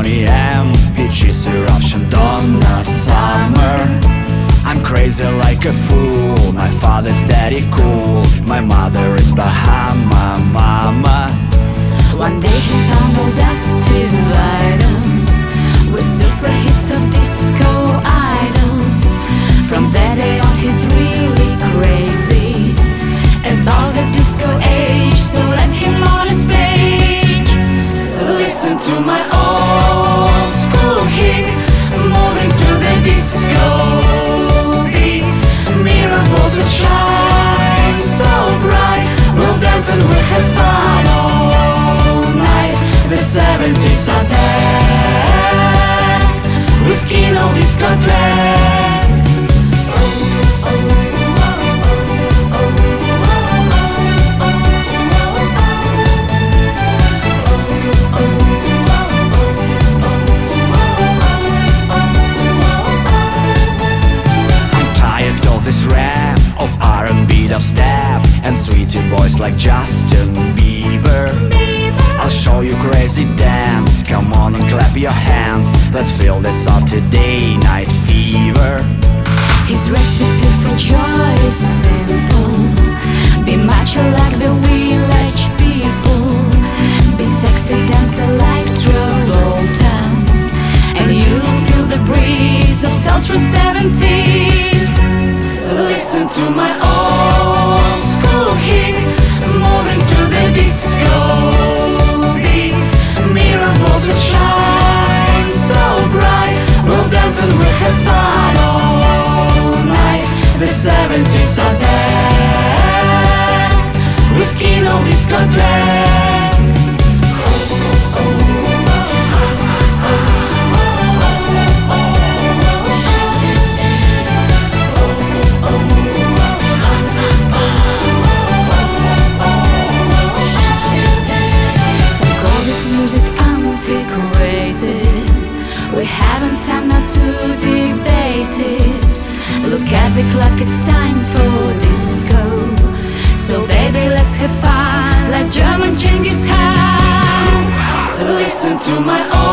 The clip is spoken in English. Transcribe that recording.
EM, peaches eruption, Donna Summer. I'm crazy like a fool, my father's daddy cool, my mother is Bahama Mama. One day he found all dusty vinyls with super hits of disco idols. From that day on he's really crazy about the disco age, so let him on a stage. Listen to my old school hit, moving to the disco beat. Mirror balls will shine so bright, we'll dance and we'll have fun all night. The 70s are back with Kino Discotheque. Of R&B dubstep and sweetie boys like Justin Bieber. I'll show you crazy dance, come on and clap your hands. Let's feel the Saturday night fever. His recipe for joy is simple: be macho like the village people, be sexy dancer like Travolta, and you'll feel the breeze of sultry 70s. Listen to my old school hit, moving to the disco beat. Mirror balls will shine so bright, we'll dance and we'll have fun all night. The 70s are back with Kino Discotheque. We haven't time now to debate it. Look at the clock, it's time for disco. So baby, let's have fun like German Genghis Khan. Listen to my own